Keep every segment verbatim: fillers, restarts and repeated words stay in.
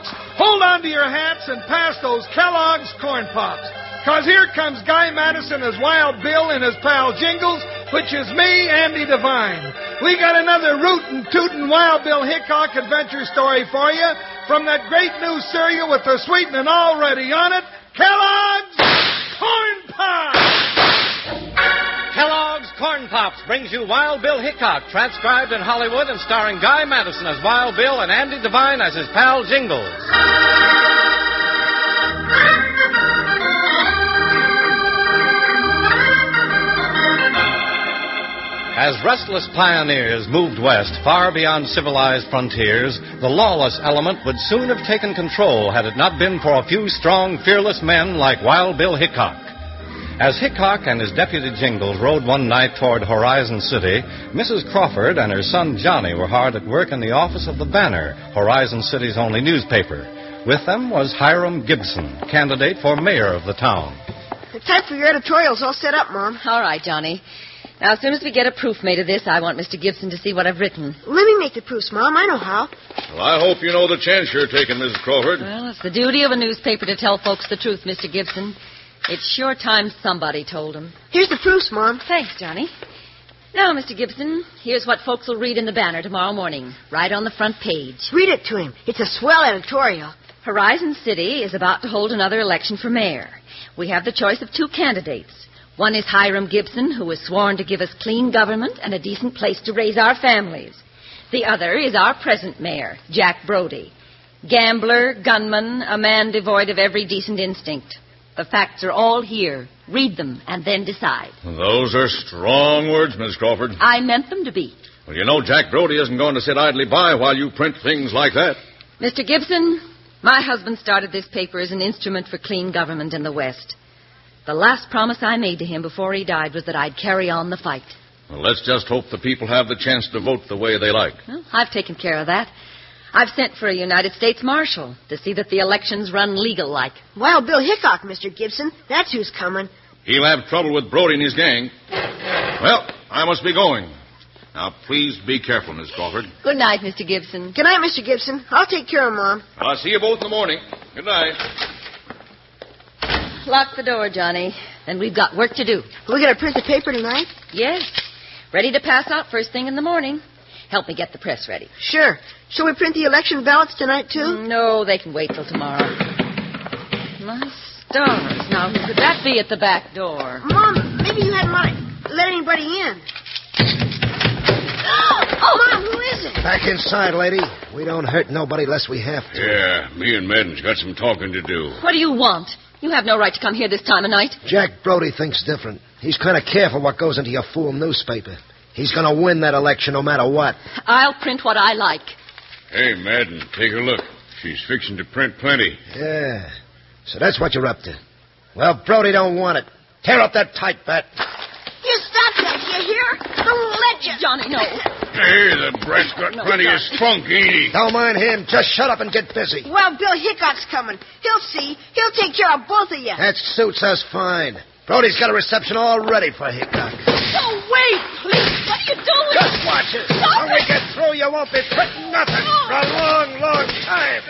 hold on to your hats and pass those Kellogg's Corn Pops. Because here comes Guy Madison as Wild Bill and his pal Jingles, which is me, Andy Devine. We got another rootin' tootin' Wild Bill Hickok adventure story for you from that great new cereal with the sweetening already on it, Kellogg's Corn Pops! Kellogg's Corn Pops brings you Wild Bill Hickok, transcribed in Hollywood and starring Guy Madison as Wild Bill and Andy Devine as his pal Jingles. As restless pioneers moved west, far beyond civilized frontiers, the lawless element would soon have taken control had it not been for a few strong, fearless men like Wild Bill Hickok. As Hickok and his deputy Jingles rode one night toward Horizon City, Missus Crawford and her son Johnny were hard at work in the office of the Banner, Horizon City's only newspaper. With them was Hiram Gibson, candidate for mayor of the town. It's time for your editorials all set up, Mom. All right, Johnny. Now, as soon as we get a proof made of this, I want Mister Gibson to see what I've written. Let me make the proofs, Mom. I know how. Well, I hope you know the chance you're taking, Missus Crawford. Well, it's the duty of a newspaper to tell folks the truth, Mister Gibson. It's sure time somebody told them. Here's the proofs, Mom. Thanks, Johnny. Now, Mister Gibson, here's what folks will read in the Banner tomorrow morning, right on the front page. Read it to him. It's a swell editorial. Horizon City is about to hold another election for mayor. We have the choice of two candidates. One is Hiram Gibson, who is sworn to give us clean government and a decent place to raise our families. The other is our present mayor, Jack Brody. Gambler, gunman, a man devoid of every decent instinct. The facts are all here. Read them and then decide. Those are strong words, Miss Crawford. I meant them to be. Well, you know Jack Brody isn't going to sit idly by while you print things like that. Mister Gibson, my husband started this paper as an instrument for clean government in the West. The last promise I made to him before he died was that I'd carry on the fight. Well, let's just hope the people have the chance to vote the way they like. Well, I've taken care of that. I've sent for a United States Marshal to see that the elections run legal-like. Wild Bill Hickok, Mister Gibson. That's who's coming. He'll have trouble with Brody and his gang. Well, I must be going. Now, please be careful, Miss Crawford. Good night, Mister Gibson. Good night, Mister Gibson. I'll take care of Mom. I'll see you both in the morning. Good night. Lock the door, Johnny. Then we've got work to do. We're going to print the paper tonight? Yes. Ready to pass out first thing in the morning. Help me get the press ready. Sure. Shall we print the election ballots tonight, too? No, they can wait till tomorrow. My stars. Now, who could that be at the back door? Mom, maybe you hadn't want to let anybody in. Oh, oh, Mom, who is it? Back inside, lady. We don't hurt nobody unless we have to. Yeah, me and Madden's got some talking to do. What do you want? You have no right to come here this time of night. Jack Brody thinks different. He's kind of careful what goes into your fool newspaper. He's going to win that election no matter what. I'll print what I like. Hey, Madden, take a look. She's fixing to print plenty. Yeah. So that's what you're up to. Well, Brody don't want it. Tear up that tight bat. You stop that, you hear? Don't let you. Johnny, no. Hey, the brat's got No, plenty of Johnny. spunk, ain't he? Don't mind him. Just shut up and get busy. Well, Bill Hickok's coming. He'll see. He'll take care of both of you. That suits us fine. Brody's got a reception all ready for Hickok. No, wait, please. What are you doing? Just watch it. Stop when we it. get through, you won't be printing nothing for a long, long time.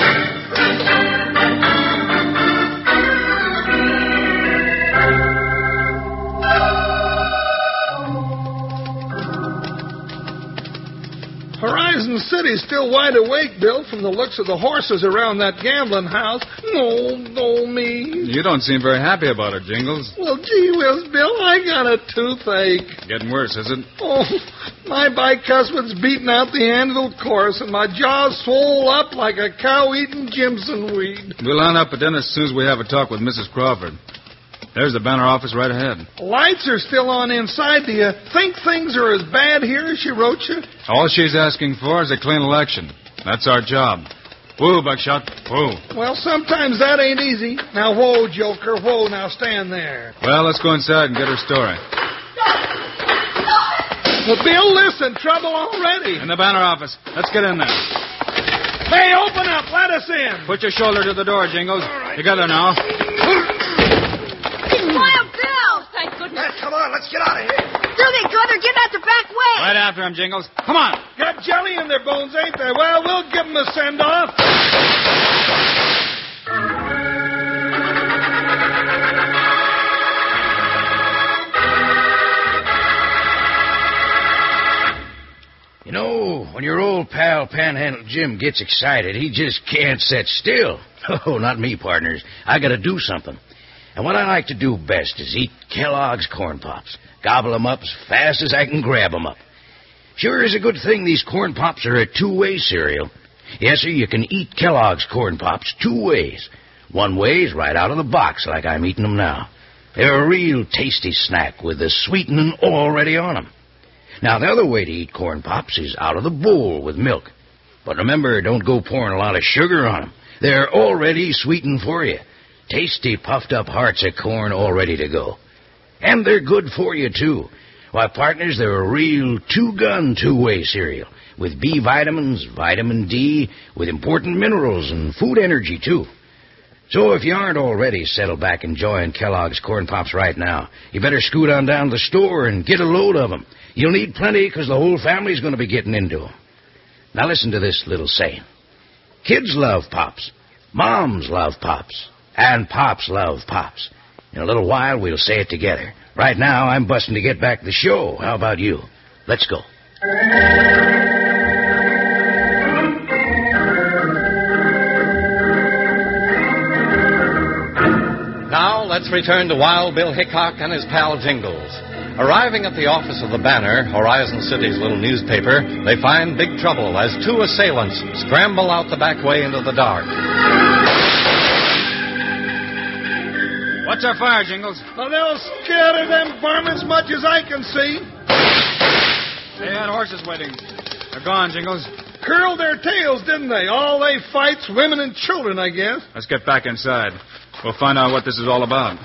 Horizon City's still wide awake, Bill, from the looks of the horses around that gambling house. No, no, me. You don't seem very happy about it, Jingles. Well, gee whiz, Bill, I got a toothache. Getting worse, is it? Oh, my bicuspid's beating out the handle course, and my jaw's swole up like a cow eating Jimson weed. We'll line up at dinner as soon as we have a talk with Missus Crawford. There's the Banner office right ahead. Lights are still on inside. Do you think things are as bad here as she wrote you? All she's asking for is a clean election. That's our job. Whoa, Buckshot. Whoa. Well, sometimes that ain't easy. Now, whoa, Joker, whoa, now stand there. Well, let's go inside and get her story. Well, Bill, listen, trouble already. In the Banner office. Let's get in there. Hey, open up, let us in. Put your shoulder to the door, Jingles. You got her now. Wild Bill! Thank goodness. Yeah, come on, let's get out of here. There they go. They're getting out the back way. Right after him, Jingles. Come on. Got jelly in their bones, ain't they? Well, we'll give them a send-off. old pal Panhandle Jim gets excited, he just can't sit still. Oh, not me, partners. I gotta do something. And what I like to do best is eat Kellogg's Corn Pops. Gobble 'em up as fast as I can grab 'em up. Sure is a good thing these Corn Pops are a two-way cereal. Yes, sir, you can eat Kellogg's Corn Pops two ways. One way is right out of the box like I'm eating 'em now. They're a real tasty snack with the sweetening already on 'em. Now, the other way to eat Corn Pops is out of the bowl with milk. But remember, don't go pouring a lot of sugar on 'em. They're already sweetened for you. Tasty, puffed-up hearts of corn all ready to go. And they're good for you, too. Why, partners, they're a real two-gun, two-way cereal with B vitamins, vitamin D, with important minerals and food energy, too. So if you aren't already settled back enjoying Kellogg's Corn Pops right now, you better scoot on down to the store and get a load of 'em. You'll need plenty because the whole family's going to be getting into 'em. Now listen to this little saying. Kids love Pops. Moms love Pops. And Pops love Pops. In a little while, we'll say it together. Right now, I'm busting to get back to the show. How about you? Let's go. Now, let's return to Wild Bill Hickok and his pal Jingles. Arriving at the office of the Banner, Horizon City's little newspaper, they find big trouble as two assailants scramble out the back way into the dark. What's our fire, Jingles? Well, they'll scatter them varmints much as I can see. They had horses waiting. They're gone, Jingles. Curled their tails, didn't they? All they fight's women and children, I guess. Let's get back inside. We'll find out what this is all about.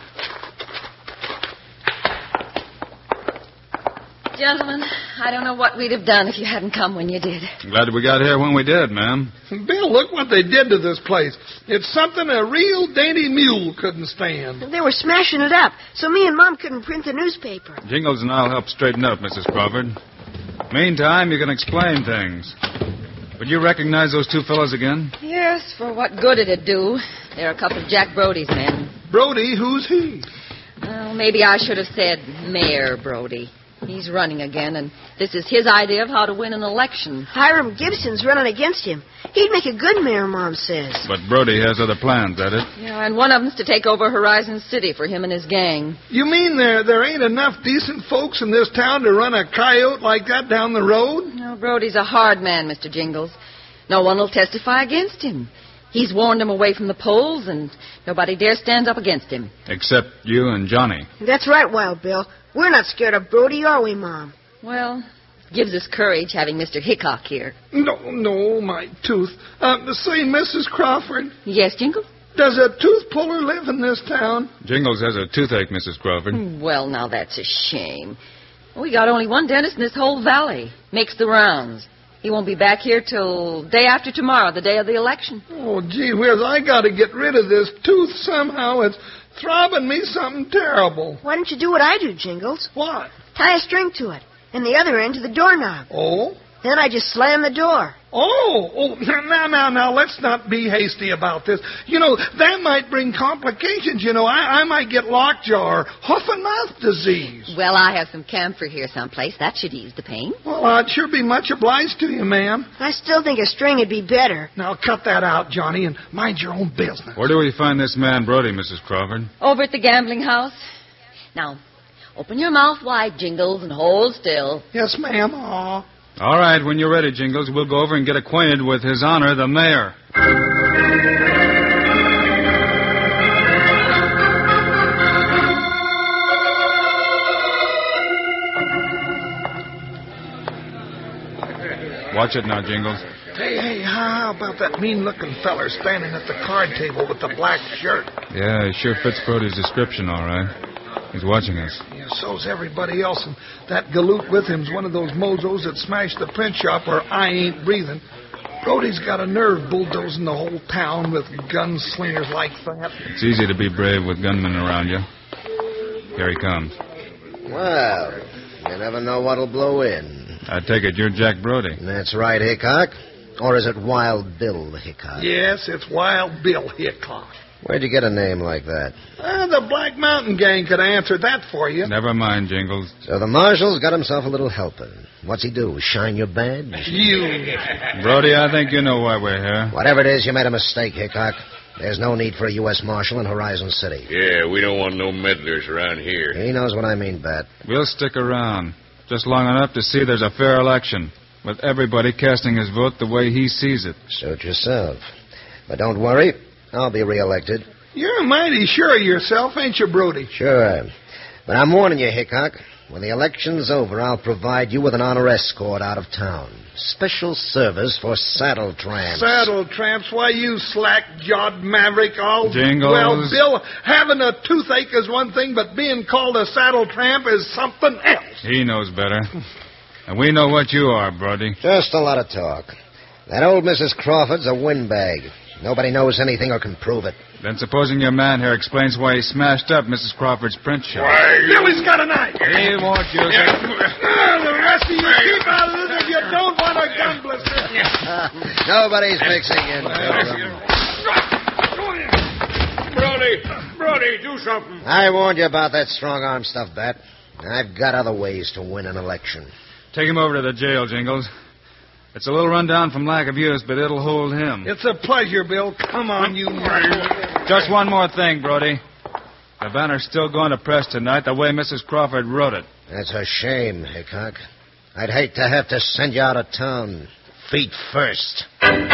Gentlemen, I don't know what we'd have done if you hadn't come when you did. I'm glad we got here when we did, ma'am. Bill, look what they did to this place. It's something a real dainty mule couldn't stand. They were smashing it up, so me and Mom couldn't print the newspaper. Jingles and I'll help straighten up, Missus Crawford. Meantime, you can explain things. Would you recognize those two fellows again? Yes, for what good it'd do. They're a couple of Jack Brody's men. Brody, who's he? Well, maybe I should have said Mayor Brody. He's running again, and this is his idea of how to win an election. Hiram Gibson's running against him. He'd make a good mayor, Mom says. But Brody has other plans, that it? Yeah, and one of them's to take over Horizon City for him and his gang. You mean there there ain't enough decent folks in this town to run a coyote like that down the road? No, Brody's a hard man, Mister Jingles. No one will testify against him. He's warned him away from the polls, and nobody dare stand up against him. Except you and Johnny. That's right, Wild Bill. We're not scared of Brody, are we, Mom? Well, it gives us courage having Mister Hickok here. No, no, my tooth. Uh, say, Missus Crawford. Yes, Jingles? Does a tooth puller live in this town? Jingles has a toothache, Missus Crawford. Well, now that's a shame. We got only one dentist in this whole valley. Makes the rounds. He won't be back here till day after tomorrow, the day of the election. Oh, gee whiz, I got to get rid of this tooth somehow. It's throbbing me something terrible. Why don't you do what I do, Jingles? What? Tie a string to it, and the other end to the doorknob. Oh? Then I just slam the door. Oh, oh, now, now, now, let's not be hasty about this. You know, that might bring complications. You know, I, I might get lockjaw or hoof and mouth disease. Well, I have some camphor here someplace. That should ease the pain. Well, I'd sure be much obliged to you, ma'am. I still think a string would be better. Now, cut that out, Johnny, and mind your own business. Where do we find this man, Brody, Missus Crawford? Over at the gambling house. Now, open your mouth wide, Jingles, and hold still. Yes, ma'am. Aw. All right, when you're ready, Jingles, we'll go over and get acquainted with His Honor, the Mayor. Watch it now, Jingles. Hey, hey, how about that mean-looking feller standing at the card table with the black shirt? Yeah, he sure fits Brody's description, all right. He's watching us. Yeah, so's everybody else. And that galoot with him's one of those mozos that smashed the print shop where I ain't breathing. Brody's got a nerve bulldozing the whole town with gunslingers like that. It's easy to be brave with gunmen around you. Here he comes. Well, you never know what'll blow in. I take it you're Jack Brody. That's right, Hickok. Or is it Wild Bill Hickok? Yes, it's Wild Bill Hickok. Where'd you get a name like that? Uh, the Black Mountain Gang could have answered that for you. Never mind, Jingles. So the marshal's got himself a little helper. What's he do, shine your badge? You. Brody, I think you know why we're here. Whatever it is, you made a mistake, Hickok. There's no need for a U S Marshal in Horizon City. Yeah, we don't want no meddlers around here. He knows what I mean, Bat. We'll stick around. Just long enough to see there's a fair election, with everybody casting his vote the way he sees it. Suit yourself. But don't worry, I'll be reelected. You're mighty sure of yourself, ain't you, Brody? Sure. But I'm warning you, Hickok. When the election's over, I'll provide you with an honor escort out of town. Special service for saddle tramps. Saddle tramps? Why, you slack-jawed maverick. All Jingles. Well, Bill, having a toothache is one thing, but being called a saddle tramp is something else. He knows better. And we know what you are, Brody. Just a lot of talk. That old Missus Crawford's a windbag. Nobody knows anything or can prove it. Then supposing your man here explains why he smashed up Missus Crawford's print shop. Why, Billy's got a knife. He won't use it. Uh, the rest of you keep out of this if you don't want a gun blister. Nobody's mixing in. Brody, Brody, do something. I warned you about that strong-arm stuff, Bat. I've got other ways to win an election. Take him over to the jail, Jingles. It's a little rundown from lack of use, but it'll hold him. It's a pleasure, Bill. Come on, you. Just one more thing, Brody. The banner's still going to press tonight the way Missus Crawford wrote it. That's a shame, Hickok. I'd hate to have to send you out of town. Feet first.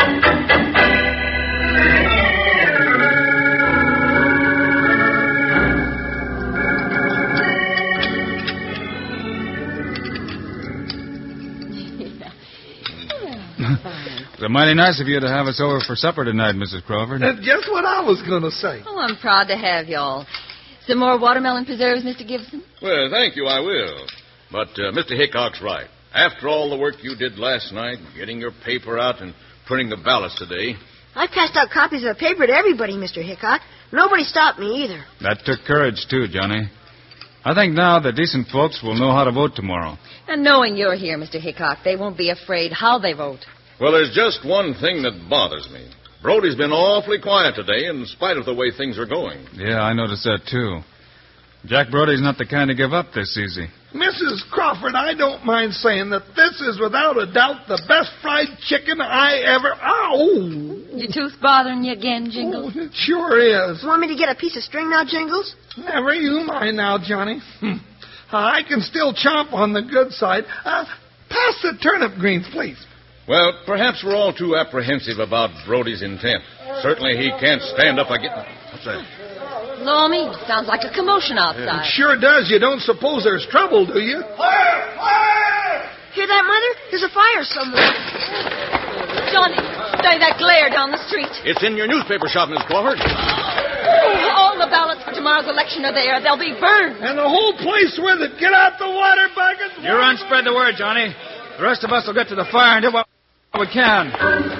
It's mighty nice of you to have us over for supper tonight, Missus Crawford. That's just what I was going to say. Oh, I'm proud to have y'all. Some more watermelon preserves, Mister Gibson? Well, thank you, I will. But uh, Mister Hickok's right. After all the work you did last night, getting your paper out and printing the ballots today... I passed out copies of the paper to everybody, Mister Hickok. Nobody stopped me either. That took courage, too, Johnny. I think now the decent folks will know how to vote tomorrow. And knowing you're here, Mister Hickok, they won't be afraid how they vote. Well, there's just one thing that bothers me. Brody's been awfully quiet today in spite of the way things are going. Yeah, I noticed that, too. Jack Brody's not the kind to give up this easy. Missus Crawford, I don't mind saying that this is without a doubt the best fried chicken I ever... Ow! Your tooth bothering you again, Jingles? Oh, it sure is. Want me to get a piece of string now, Jingles? Never you mind now, Johnny. I can still chomp on the good side. Uh, pass the turnip greens, please. Well, perhaps we're all too apprehensive about Brody's intent. Certainly he can't stand up against... What's that? Law me, sounds like a commotion outside. It sure does. You don't suppose there's trouble, do you? Fire! Fire! Hear that, Mother? There's a fire somewhere. Johnny, study that glare down the street. It's in your newspaper shop, Miss Crawford. Oh, all the ballots for tomorrow's election are there. They'll be burned. And the whole place with it. Get out the water buckets. You run, spread the word, Johnny. The rest of us will get to the fire and do what we can.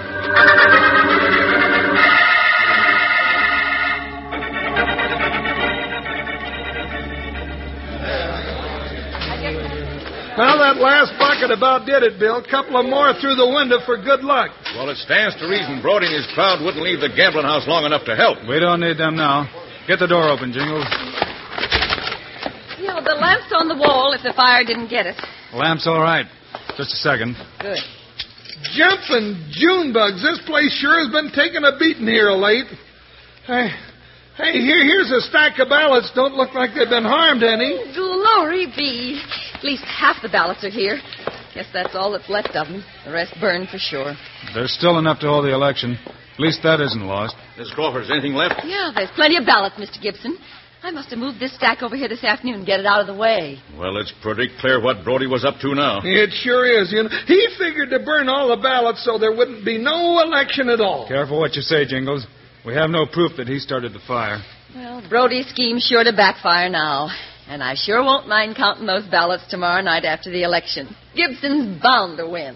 Well, that last bucket about did it, Bill. Couple of more through the window for good luck. Well, it stands to reason Brody and his crowd wouldn't leave the gambling house long enough to help. We don't need them now. Get the door open, Jingles. You know, the lamp's on the wall if the fire didn't get it. Lamp's all right. Just a second. Good. Jumping June bugs. This place sure has been taking a beating here of late. Hey, hey, here, here's a stack of ballots. Don't look like they've been harmed any. Glory be. At least half the ballots are here. Guess that's all that's left of them. The rest burned for sure. There's still enough to hold the election. At least that isn't lost. Miss Crawford, is anything left? Yeah, there's plenty of ballots, Mister Gibson. I must have moved this stack over here this afternoon and get it out of the way. Well, it's pretty clear what Brody was up to now. It sure is. You know, he figured to burn all the ballots so there wouldn't be no election at all. Careful what you say, Jingles. We have no proof that he started the fire. Well, Brody's scheme's sure to backfire now. And I sure won't mind counting those ballots tomorrow night after the election. Gibson's bound to win.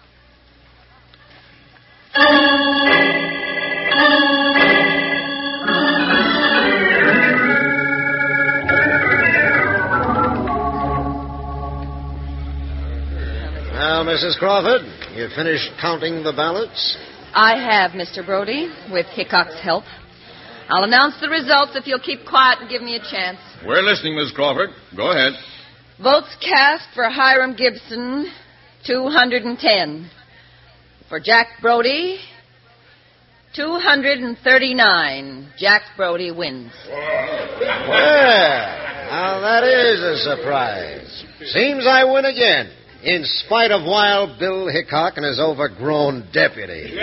Now, Missus Crawford, you finished counting the ballots? I have, Mister Brody, with Hickok's help. I'll announce the results if you'll keep quiet and give me a chance. We're listening, Miss Crawford. Go ahead. Votes cast for Hiram Gibson, two hundred ten. For Jack Brody, two hundred thirty-nine. Jack Brody wins. Well, now that is a surprise. Seems I win again, in spite of Wild Bill Hickok and his overgrown deputy.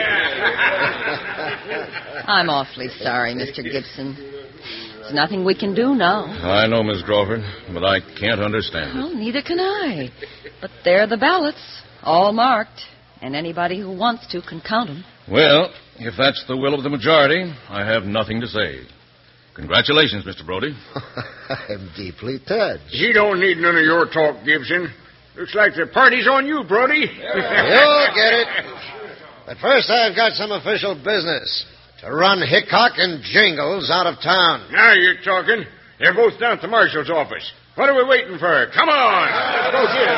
I'm awfully sorry, Mister Gibson. There's nothing we can do now. I know, Miss Crawford, but I can't understand it. Well, neither can I. But there are the ballots, all marked, and anybody who wants to can count them. Well, if that's the will of the majority, I have nothing to say. Congratulations, Mister Brody. I'm deeply touched. He don't need none of your talk, Gibson. Looks like the party's on you, Brody. You'll get it. But first, I've got some official business. To run Hickok and Jingles out of town. Now you're talking. They're both down at the marshal's office. What are we waiting for? Come on. Let's go get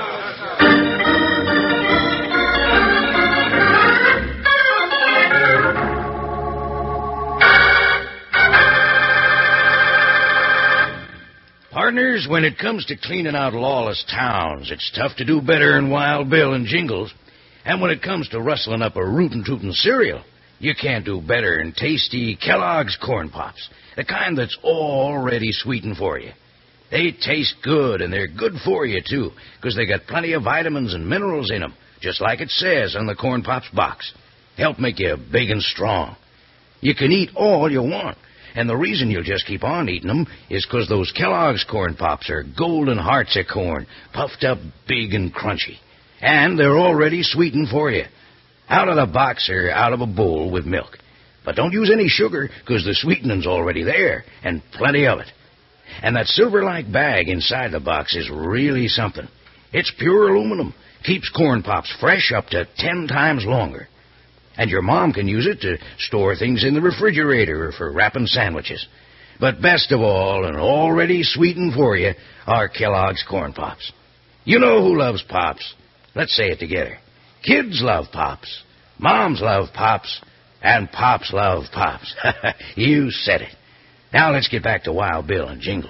'em. Partners, when it comes to cleaning out lawless towns, it's tough to do better than Wild Bill and Jingles. And when it comes to rustling up a rootin' tootin' cereal, you can't do better than tasty Kellogg's Corn Pops, the kind that's already sweetened for you. They taste good, and they're good for you, too, because they got plenty of vitamins and minerals in them, just like it says on the Corn Pops box. Help make you big and strong. You can eat all you want, and the reason you'll just keep on eating them is because those Kellogg's Corn Pops are golden hearts of corn, puffed up big and crunchy. And they're already sweetened for you. Out of the box or out of a bowl with milk. But don't use any sugar, because the sweetening's already there, and plenty of it. And that silver-like bag inside the box is really something. It's pure aluminum. Keeps Corn Pops fresh up to ten times longer. And your mom can use it to store things in the refrigerator or for wrapping sandwiches. But best of all, and already sweetened for you, are Kellogg's Corn Pops. You know who loves Pops. Let's say it together. Kids love Pops, moms love Pops, and Pops love Pops. You said it. Now let's get back to Wild Bill and Jingles.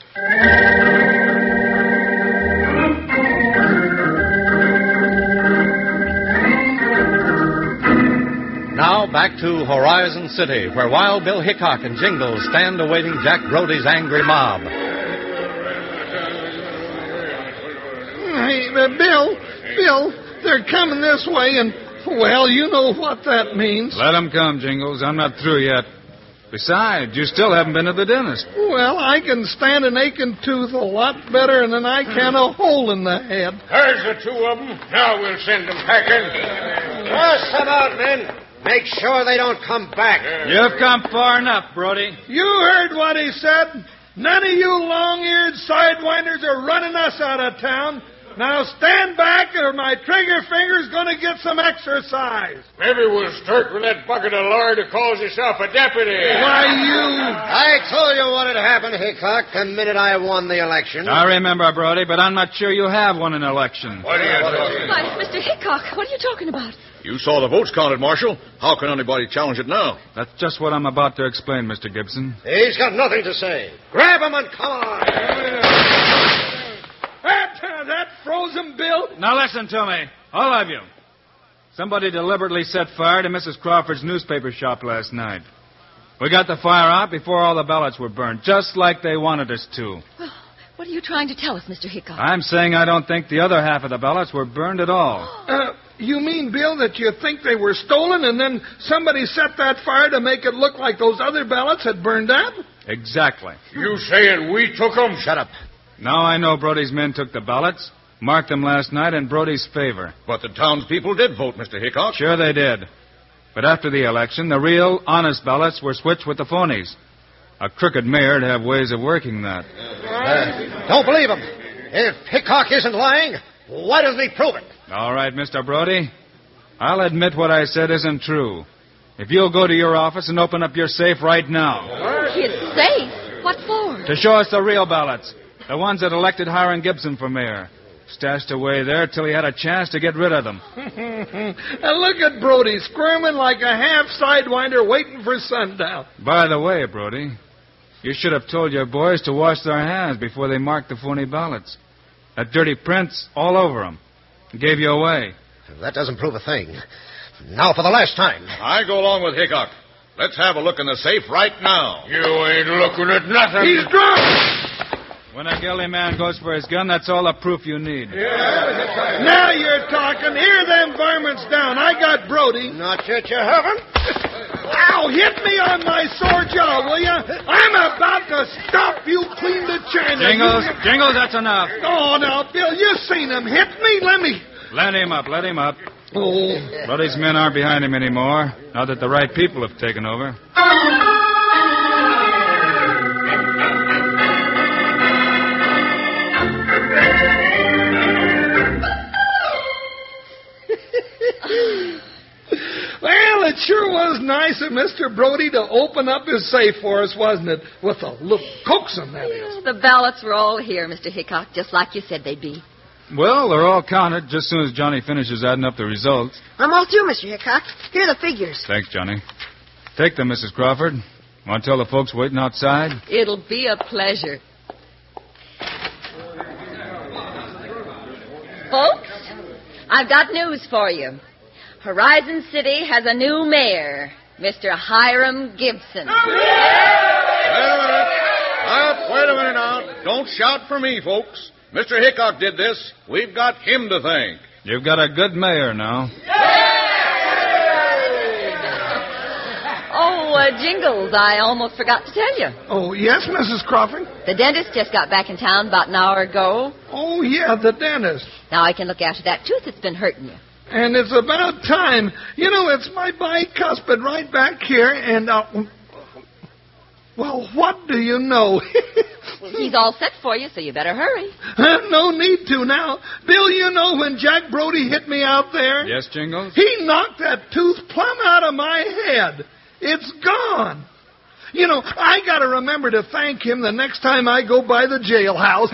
Now back to Horizon City, where Wild Bill Hickok and Jingles stand awaiting Jack Brody's angry mob. Hey, uh, Bill, Bill, they're coming this way, and, well, you know what that means. Let them come, Jingles. I'm not through yet. Besides, you still haven't been to the dentist. Well, I can stand an aching tooth a lot better than I can a hole in the head. There's the two of them. Now we'll send them packing. Toss them out, men. Make sure they don't come back. You've come far enough, Brody. You heard what he said. None of you long-eared sidewinders are running us out of town. Now stand back or my trigger finger's going to get some exercise. Maybe we'll start with that bucket of lard who calls himself a deputy. Why, you... I told you what had happened, Hickok, the minute I won the election. I remember, Brody, but I'm not sure you have won an election. What are you talking Why, Mister Hickok, what are you talking about? You saw the votes counted, Marshal. How can anybody challenge it now? That's just what I'm about to explain, Mister Gibson. He's got nothing to say. Grab him and come on. That, uh, that frozen Bill? Now listen to me, all of you. Somebody deliberately set fire to Missus Crawford's newspaper shop last night. We got the fire out before all the ballots were burned, just like they wanted us to. Well, what are you trying to tell us, Mister Hickok? I'm saying I don't think the other half of the ballots were burned at all. Uh, you mean, Bill, that you think they were stolen and then somebody set that fire to make it look like those other ballots had burned up? Exactly. You saying we took them? Shut up. Now I know Brody's men took the ballots, marked them last night in Brody's favor. But the townspeople did vote, Mister Hickok. Sure they did. But after the election, the real, honest ballots were switched with the phonies. A crooked mayor'd have ways of working that. Uh, don't believe him. If Hickok isn't lying, why doesn't he prove it? All right, Mister Brody. I'll admit what I said isn't true. If you'll go to your office and open up your safe right now. His safe? What for? To show us the real ballots. The ones that elected Hiram Gibson for mayor. Stashed away there till he had a chance to get rid of them. And look at Brody squirming like a half sidewinder waiting for sundown. By the way, Brody, you should have told your boys to wash their hands before they marked the phony ballots. That dirty print's all over them. It gave you away. That doesn't prove a thing. Now for the last time. I go along with Hickok. Let's have a look in the safe right now. You ain't looking at nothing. He's drunk! When a guilty man goes for his gun, that's all the proof you need. Yeah. Now you're talking. Hear them varmints down. I got Brody. Not yet, you haven't. Ow, hit me on my sore jaw, will you? I'm about to stop you clean the china. Jingles, You... Jingles, that's enough. Oh, now, Bill, you seen him hit me. Let me... Let him up, let him up. Oh. Brody's men aren't behind him anymore, now that the right people have taken over. Well, it sure was nice of Mister Brody to open up his safe for us, wasn't it? With a little coaxing, that is. The ballots were all here, Mister Hickok, just like you said they'd be. Well, they're all counted just as soon as Johnny finishes adding up the results. I'm all through, Mister Hickok. Here are the figures. Thanks, Johnny. Take them, Missus Crawford. Want to tell the folks waiting outside? It'll be a pleasure. Folks, I've got news for you. Horizon City has a new mayor, Mister Hiram Gibson. Wait a minute. Uh, wait a minute now. Don't shout for me, folks. Mister Hickok did this. We've got him to thank. You've got a good mayor now. Oh, uh, Jingles, I almost forgot to tell you. Oh, yes, Missus Crawford? The dentist just got back in town about an hour ago. Oh, yeah, the dentist. Now I can look after that tooth that's been hurting you. And it's about time. You know, it's my bicuspid right back here, and, uh, well, what do you know? He's all set for you, so you better hurry. No need to now. Bill, you know when Jack Brody hit me out there? Yes, Jingles? He knocked that tooth plumb out of my head. It's gone. You know, I got to remember to thank him the next time I go by the jailhouse.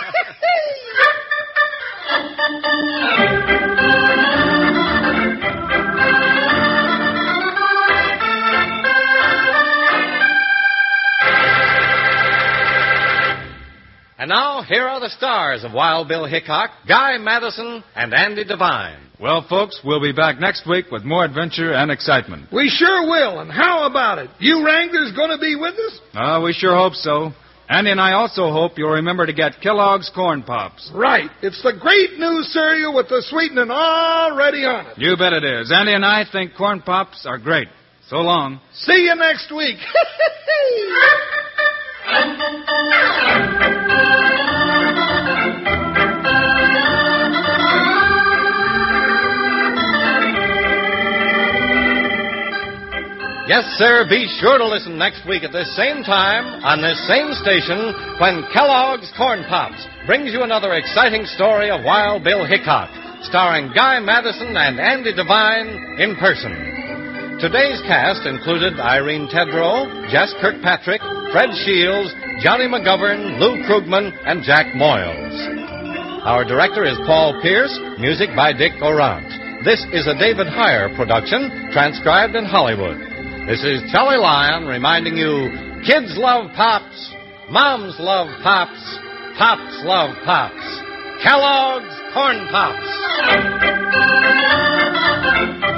And now, here are the stars of Wild Bill Hickok, Guy Madison, and Andy Devine. Well, folks, we'll be back next week with more adventure and excitement. We sure will, and how about it? You Wranglers going to be with us? Uh, we sure hope so. Andy and I also hope you'll remember to get Kellogg's Corn Pops. Right. It's the great new cereal with the sweetening already on it. You bet it is. Andy and I think Corn Pops are great. So long. See you next week. Yes, sir, be sure to listen next week at this same time on this same station when Kellogg's Corn Pops brings you another exciting story of Wild Bill Hickok, starring Guy Madison and Andy Devine in person. Today's cast included Irene Tedrow, Jess Kirkpatrick, Fred Shields, Johnny McGovern, Lou Krugman, and Jack Moyles. Our director is Paul Pierce, music by Dick Orant. This is a David Heyer production, transcribed in Hollywood. This is Charlie Lyon reminding you, kids love Pops, moms love Pops, Pops love Pops. Kellogg's Corn Pops.